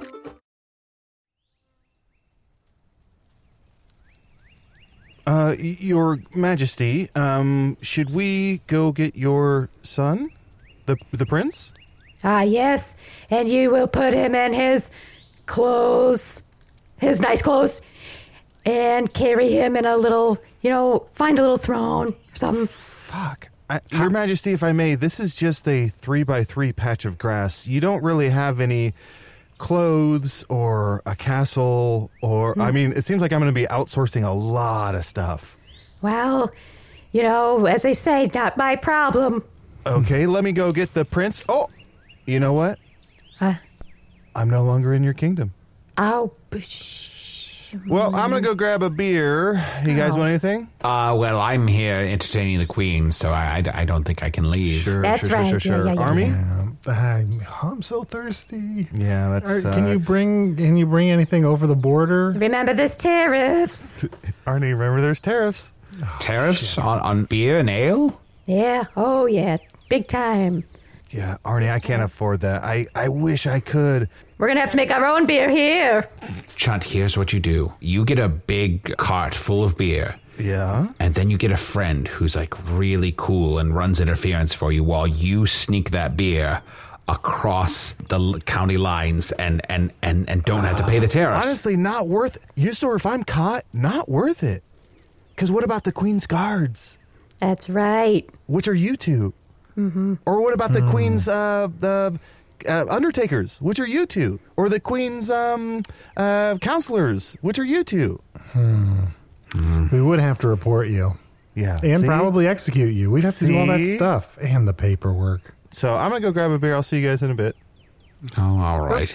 Uh, y- Your Majesty, um, should we go get your son? The the prince? Ah, yes. And you will put him in his clothes, his nice clothes, and carry him in a little, you know, find a little throne or something. Fuck. I, Your Majesty, if I may, this is just a three by three patch of grass. You don't really have any clothes or a castle or, Hmm. I mean, it seems like I'm going to be outsourcing a lot of stuff. Well, you know, as they say, not my problem. Okay, let me go get the prince. Oh, you know what? Huh? I'm no longer in your kingdom. Oh, Well, I'm going to go grab a beer. You guys Oh. want anything? Uh, well, I'm here entertaining the queen, so I, I, I don't think I can leave. Sure, That's sure, right. sure, sure, Yeah, sure. yeah, yeah, Army? yeah. I'm, I'm so thirsty. Yeah, that's. Or can you bring Can you bring anything over the border? Remember, there's tariffs. Arnie, remember there's tariffs. Tariffs on, on beer and ale? Yeah. Oh, yeah. Big time. Yeah, Arnie, I can't afford that. I, I wish I could. We're going to have to make our own beer here. Chunt, here's what you do. You get a big cart full of beer. Yeah? And then you get a friend who's like really cool and runs interference for you while you sneak that beer across the l- county lines and, and, and, and don't have to pay the tariffs. Honestly, not worth it. You saw if I'm caught, not worth it. Because what about the Queen's guards? That's right. Which are you two? Mm-hmm. Or what about the Queen's uh, the uh, undertakers? Which are you two? Or the Queen's um, uh, counselors? Which are you two? Hmm. We would have to report you. Yeah. And See? probably execute you. We'd have to do all that See? stuff and the paperwork. So I'm going to go grab a beer. I'll see you guys in a bit. Oh, all right.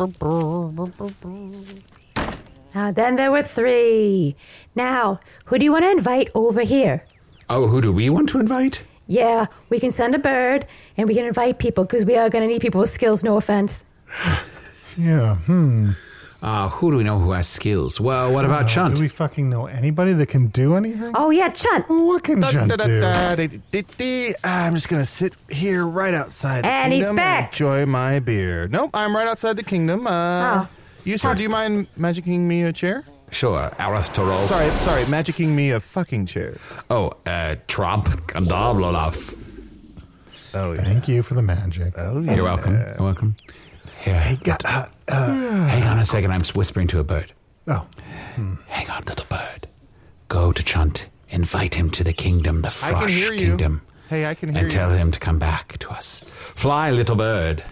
Uh, then there were three. Now, who do you want to invite over here? Oh, who do we want to invite? Yeah, we can send a bird, and we can invite people, because we are going to need people with skills, no offense. Yeah, hmm. Uh, who do we know who has skills? Well, what about Uh, Chunt? Do we fucking know anybody that can do anything? Oh, yeah, Chunt. What can Chunt do? I'm just going to sit here right outside the And he's kingdom back. and enjoy my beer. Nope, I'm right outside the kingdom. Uh, Oh. You, sir, do you mind magicking me a chair? Sure, Arith Toro. Sorry, sorry, magicking me a fucking chair. Oh, uh, Trump Gandablalaf. Oh, yeah. Thank you for the magic. Oh, yeah. You're welcome. You're welcome. Here. Hey, God, uh, uh, Hang on a second. I'm whispering to a bird. Oh. Hmm. Hang on, little bird. Go to Chunt. Invite him to the kingdom, the I can Frosh hear you. kingdom. Hey, I can hear and you. tell him to come back to us. Fly, little bird.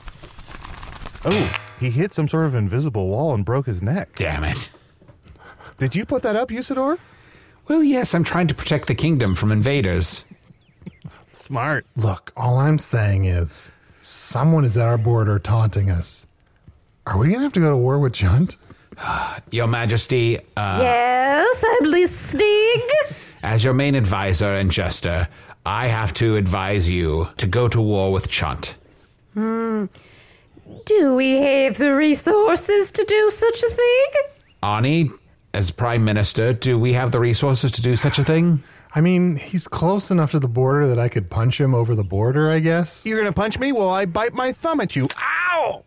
Oh, he hit some sort of invisible wall and broke his neck. Damn it. Did you put that up, Usador? Well, yes, I'm trying to protect the kingdom from invaders. Smart. Look, all I'm saying is someone is at our border taunting us. Are we going to have to go to war with Chunt? Your Majesty, uh, Yes, I'm listening. as your main advisor and jester, I have to advise you to go to war with Chunt. Hmm. Do we have the resources to do such a thing? Ani, as Prime Minister, do we have the resources to do such a thing? I mean, he's close enough to the border that I could punch him over the border, I guess. You're going to punch me? Well, I bite my thumb at you. Ow!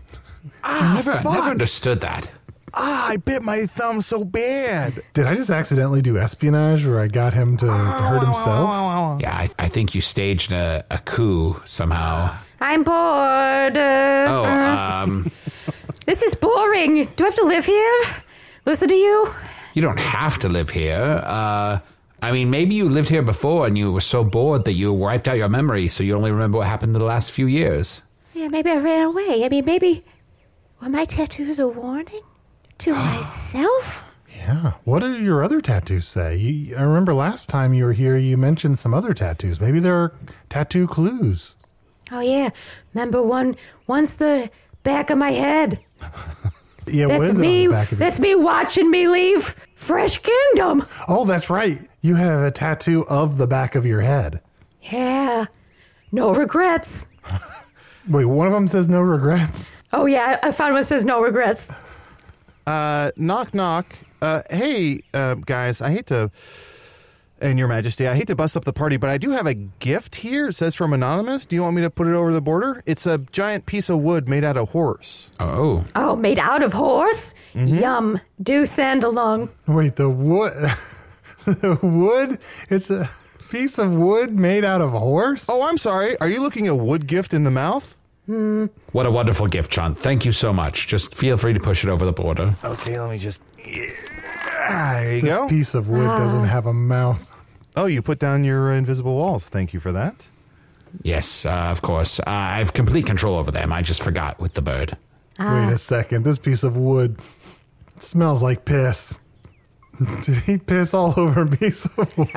I never, never understood that. Ah, I bit my thumb so bad. Did I just accidentally do espionage where I got him to hurt himself? Yeah, I, I think you staged a, a coup somehow. I'm bored. Uh, Oh, um, This is boring. Do I have to live here? Listen to you? you don't have to live here. Uh, I mean, maybe you lived here before and you were so bored that you wiped out your memory, so you only remember what happened in the last few years. Yeah, maybe I ran away. I mean, maybe were my tattoos a warning to myself? Yeah. What do your other tattoos say? You, I remember last time you were here, you mentioned some other tattoos. Maybe there are tattoo clues. Oh yeah, remember one? One's the back of my head. Yeah, what That's is it me. on the back of That's me watching me leave Fresh Kingdom. Oh, that's right. You have a tattoo of the back of your head. Yeah, no regrets. Wait, one of them says no regrets? Oh yeah, I I found one that says no regrets. Uh, knock, knock. Uh, hey, uh, guys, I hate to, and Your Majesty, I hate to bust up the party, but I do have a gift here. It says from Anonymous. Do you want me to put it over the border? It's a giant piece of wood made out of horse. Oh. Oh, made out of horse? Mm-hmm. Yum. Do send along. Wait, the wood? The wood? It's a piece of wood made out of horse? Oh, I'm sorry. Are you looking a wood gift in the mouth? Hmm. What a wonderful gift, Chunt. Thank you so much. Just feel free to push it over the border. Okay, let me just... Yeah, there you this go. piece of wood doesn't have a mouth. Oh, you put down your uh, invisible walls. Thank you for that. Yes, uh, of course. Uh, I have complete control over them. I just forgot with the bird. Ah. Wait a second. This piece of wood smells like piss. Did he piss all over a piece of wood?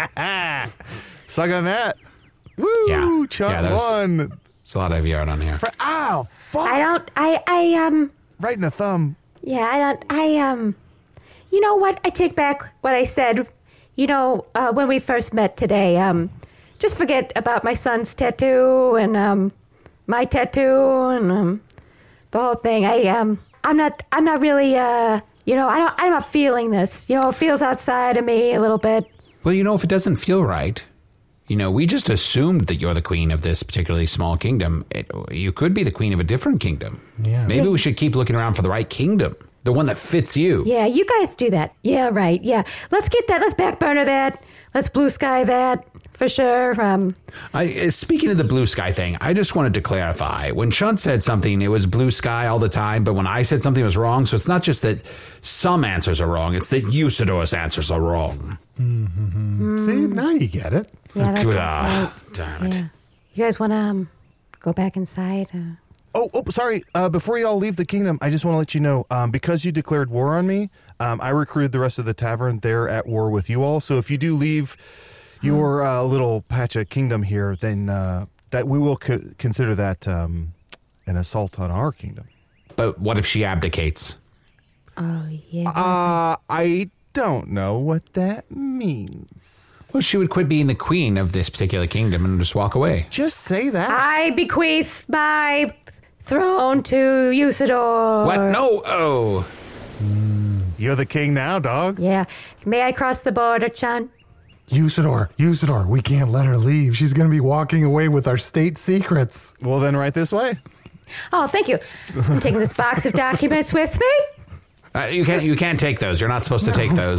Suck on that. Woo! Yeah. Chunt Yeah, there's- won. There's a lot of yarn on here. For, ow! Fuck! I don't. I. I um. Right in the thumb. Yeah. I don't. I um. You know what? I take back what I said. You know, uh, when we first met today. Um, just forget about my son's tattoo and um, my tattoo and um, the whole thing. I um. I'm not. I'm not really. Uh. You know. I don't. I'm not feeling this. You know. It feels outside of me a little bit. Well, you know, if it doesn't feel right, you know, we just assumed that you're the queen of this particularly small kingdom. It, you could be the queen of a different kingdom. Yeah. Maybe we should keep looking around for the right kingdom, the one that fits you. Yeah, you guys do that. Yeah, right. Yeah, let's get that. Let's back burner that. Let's blue sky that for sure. Um, I, uh, speaking of the blue sky thing, I just wanted to clarify. When Chunt said something, it was blue sky all the time, but when I said something, it was wrong. So it's not just that some answers are wrong; it's that Usador's answers are wrong. Mm-hmm. See, now you get it. yeah, that's Good, right. ah, damn it. Yeah. You guys want to um, go back inside? Uh, Oh, oh, sorry. Uh, before you all leave the kingdom, I just want to let you know, um, because you declared war on me, um, I recruited the rest of the tavern. They're at war with you all. So if you do leave your uh, little patch of kingdom here, then uh, that we will co- consider that um, an assault on our kingdom. But what if she abdicates? oh yeah. Uh, I don't know what that means. Well, she would quit being the queen of this particular kingdom and just walk away. Just say that. I bequeath my throne to Usador. What? No. Oh. You're the king now, dog. Yeah. May I cross the border, Chun? Usador, Usador, we can't let her leave. She's going to be walking away with our state secrets. Well, then right this way. Oh, thank you. I'm taking this box of documents with me. Uh, you can't. You can't take those. You're not supposed to take those.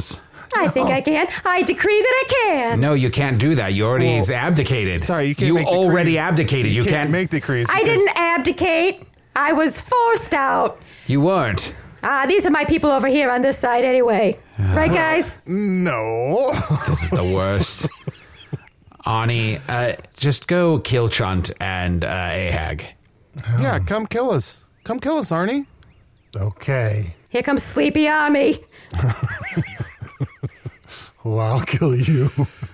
I think I can. I decree that I can. No, you can't do that. You already Well, abdicated. sorry, you can't You make already decrees. abdicated. You, You can't can't make decrees. I didn't abdicate. I was forced out. You weren't. Ah, these are my people over here on this side anyway. Right, guys? No. This is the worst. Arnie, uh, just go kill Chunt and uh, Ahag. Yeah, come kill us. Come kill us, Arnie. Okay. Here comes Sleepy Army. Well, I'll kill you.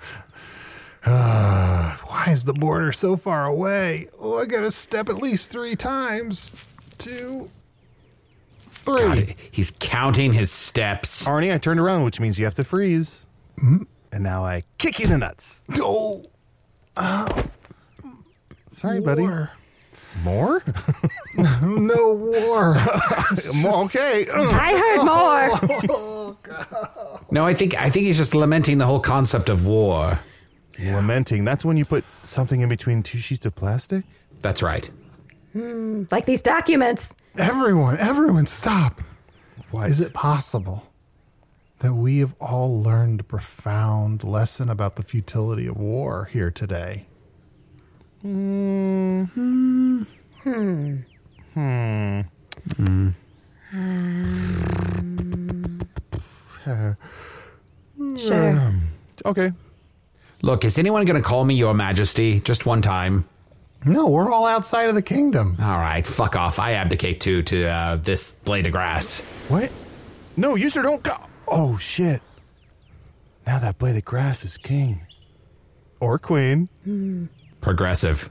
Uh, why is the border so far away? Oh, I gotta step at least three times. Two, three. God, he's counting his steps. Arnie, I turned around, which means you have to freeze. Mm-hmm. And now I kick you in the nuts. Oh. Uh, Sorry, war. buddy. More? No war. Okay. I heard more. Oh, God. No, I think I think he's just lamenting the whole concept of war. Yeah. Lamenting. That's when you put something in between two sheets of plastic? That's right. Hmm, like these documents. Everyone, everyone, stop. What? Is it possible that we have all learned a profound lesson about the futility of war here today? Hmm. Hmm. Hmm. Mm. Um, sure. Okay. Look, is anyone going to call me Your Majesty just one time? No, we're all outside of the kingdom. All right, fuck off. I abdicate too to uh, this blade of grass. What? No, you sir don't go. Oh, shit. Now that blade of grass is king. Or queen. Hmm. Progressive.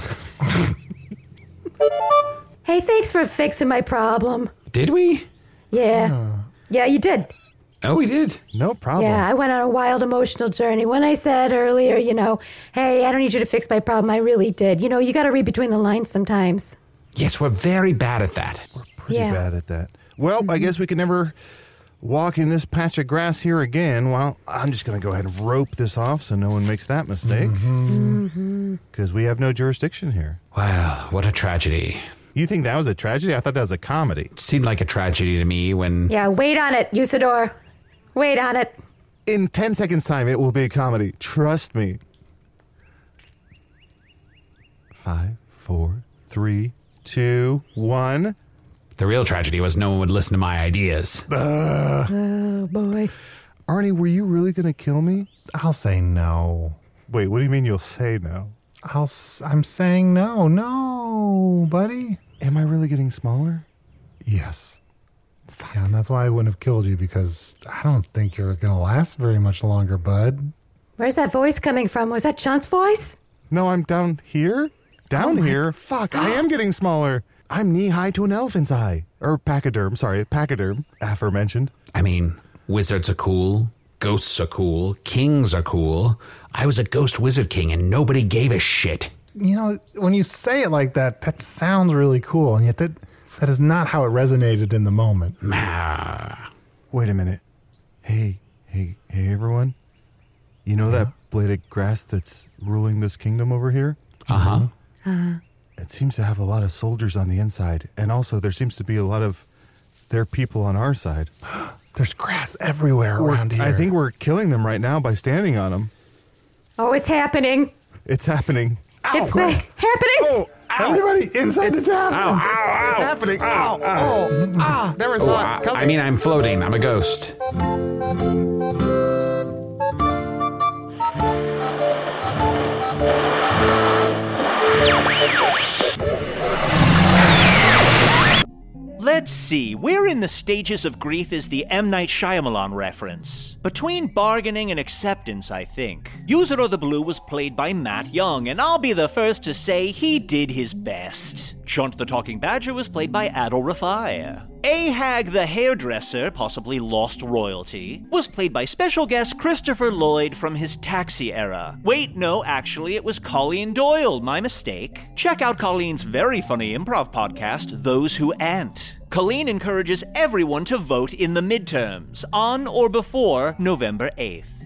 Hey, thanks for fixing my problem. Did we? Yeah. Yeah, you did. Oh, we did. No problem. Yeah, I went on a wild emotional journey. When I said earlier, you know, hey, I don't need you to fix my problem, I really did. You know, you got to read between the lines sometimes. Yes, we're very bad at that. We're pretty Yeah. bad at that. Well, I guess we can never walk in this patch of grass here again. Well, I'm just going to go ahead and rope this off so no one makes that mistake. Because we have no jurisdiction here. Wow, what a tragedy. You think that was a tragedy? I thought that was a comedy. It seemed like a tragedy to me when... Yeah, wait on it, Usador. Wait on it. In ten seconds' time, it will be a comedy. Trust me. Five, four, three, two, one. The real tragedy was no one would listen to my ideas. Uh, Oh, boy. Arnie, were you really going to kill me? I'll say no. Wait, what do you mean you'll say no? I'll. s- I'm saying no, no, buddy. Am I really getting smaller? Yes. Yeah, and that's why I wouldn't have killed you, because I don't think you're going to last very much longer, bud. Where's that voice coming from? Was that Chunt's voice? No, I'm down here. Down Oh, my- here? Fuck, I am getting smaller. I'm knee-high to an elephant's eye. Or pachyderm, sorry, pachyderm, aforementioned. I mean, wizards are cool, ghosts are cool, kings are cool. I was a ghost wizard king and nobody gave a shit. You know, when you say it like that, that sounds really cool, and yet that that is not how it resonated in the moment. Ah. Wait a minute. Hey, hey, hey, everyone. You know that blade of grass that's ruling this kingdom over here? Uh-huh. Uh, It seems to have a lot of soldiers on the inside, and also there seems to be a lot of their people on our side. There's grass everywhere around here. I think we're killing them right now by standing on them. oh, it's happening. It's happening. it's the, happening. Oh, everybody inside the tavern. Ow, ow, It's ow. happening. Ow, oh, ah, never Oh, saw I, it. Come I mean, I'm floating. I'm a ghost. Let's see, where in the stages of grief is the M. Night Shyamalan reference? Between bargaining and acceptance, I think. Usador the Blue was played by Matt Young, and I'll be the first to say he did his best. Chunt the Talking Badger was played by Adol Rafai. Ahag the Hairdresser, possibly lost royalty, was played by special guest Christopher Lloyd from his Taxi era. Wait, no, actually it was Colleen Doyle, my mistake. Check out Colleen's very funny improv podcast, Those Who Ant. Colleen encourages everyone to vote in the midterms, on or before November eighth.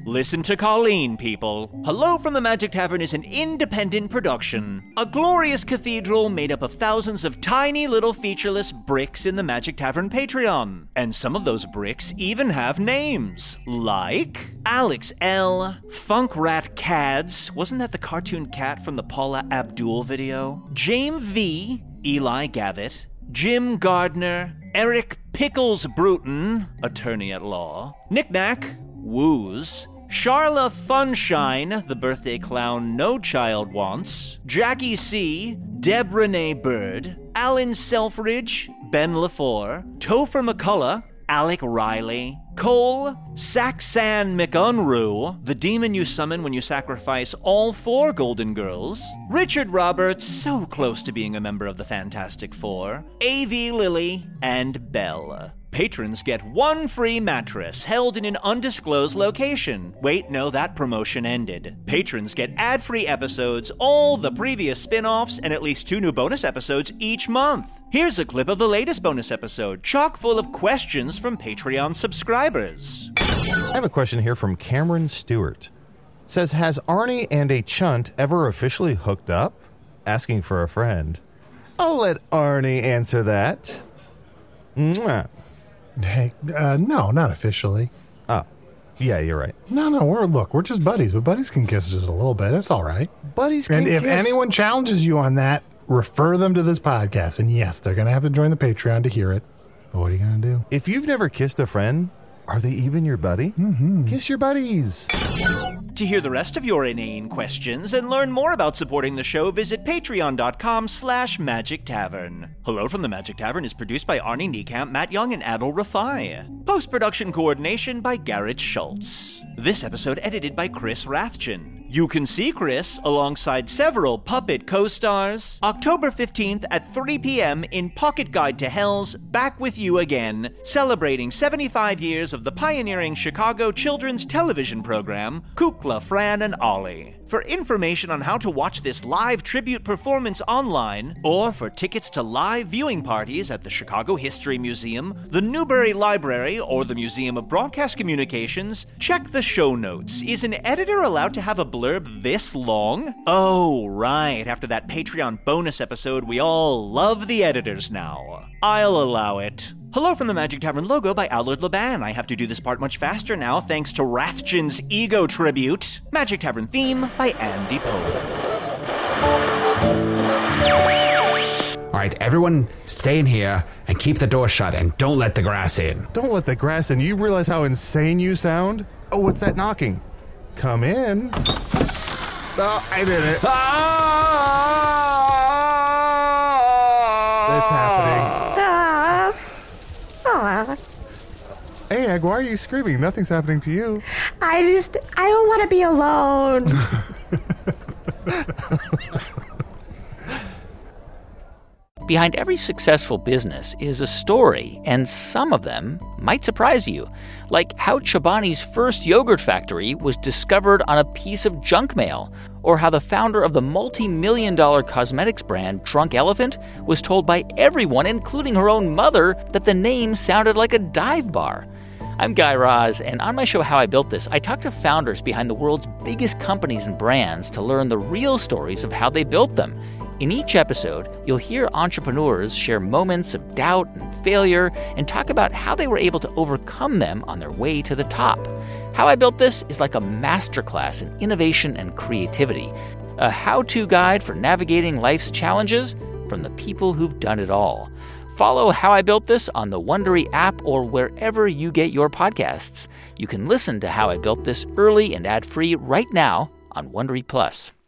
Listen to Colleen, people. Hello from the Magic Tavern is an independent production. A glorious cathedral made up of thousands of tiny little featureless bricks in the Magic Tavern Patreon. And some of those bricks even have names. Like Alex L, Funk Rat Cads, wasn't that the cartoon cat from the Paula Abdul video? James V, Eli Gavitt, Jim Gardner, Eric Pickles Bruton, attorney at law, Knick-Knack, Woos, Charla Funshine, the birthday clown no child wants, Jackie C, Deb Renee Bird, Alan Selfridge, Ben LaFour, Topher McCullough, Alec Riley, Cole, Saxan McUnruh, the demon you summon when you sacrifice all four Golden Girls, Richard Roberts, so close to being a member of the Fantastic Four, A V Lily, and Belle. Patrons get one free mattress held in an undisclosed location. Wait, no, that promotion ended. Patrons get ad-free episodes, all the previous spin-offs, and at least two new bonus episodes each month. Here's a clip of the latest bonus episode, chock full of questions from Patreon subscribers. I have a question here from Cameron Stewart. It says, has Arnie and a Chunt ever officially hooked up? Asking for a friend. I'll let Arnie answer that. Mwah. Hey, uh, no, not officially. Oh, yeah, you're right. No, no, we're look, we're just buddies, but buddies can kiss just a little bit. It's all right. Buddies can and kiss. And if anyone challenges you on that, refer them to this podcast. And yes, they're going to have to join the Patreon to hear it. But what are you going to do? If you've never kissed a friend, are they even your buddy? Mm-hmm. Kiss your buddies. To hear the rest of your inane questions and learn more about supporting the show, visit patreon.com slash Magic Tavern. Hello from the Magic Tavern is produced by Arnie Niekamp, Matt Young, and Adil Rafai. Post-production coordination by Garrett Schultz. This episode edited by Chris Rathjen. You can see Chris alongside several Puppet co-stars October fifteenth at three p.m. in Pocket Guide to Hell's Back With You Again, celebrating seventy-five years of the pioneering Chicago children's television program, Kukla, Fran, and Ollie. For information on how to watch this live tribute performance online, or for tickets to live viewing parties at the Chicago History Museum, the Newberry Library, or the Museum of Broadcast Communications, check the show notes. Is an editor allowed to have a blurb this long? Oh, right. After that Patreon bonus episode, we all love the editors now. I'll allow it. Hello from the Magic Tavern logo by Allard Laban. I have to do this part much faster now thanks to Rathjen's Ego Tribute. Magic Tavern theme by Andy Poland. All right, everyone stay in here and keep the door shut and don't let the grass in. Don't let the grass in. You realize how insane you sound? Oh, what's that knocking? Come in. Oh, I did it. That's happening. Hey, Egg, why are you screaming? Nothing's happening to you. I just, I don't want to be alone. Behind every successful business is a story, and some of them might surprise you. Like how Chobani's first yogurt factory was discovered on a piece of junk mail, or how the founder of the multi-million dollar cosmetics brand Drunk Elephant was told by everyone, including her own mother, that the name sounded like a dive bar. I'm Guy Raz, and on my show How I Built This, I talk to founders behind the world's biggest companies and brands to learn the real stories of how they built them. In each episode, you'll hear entrepreneurs share moments of doubt and failure and talk about how they were able to overcome them on their way to the top. How I Built This is like a masterclass in innovation and creativity, a how-to guide for navigating life's challenges from the people who've done it all. Follow How I Built This on the Wondery app or wherever you get your podcasts. You can listen to How I Built This early and ad-free right now on Wondery Plus.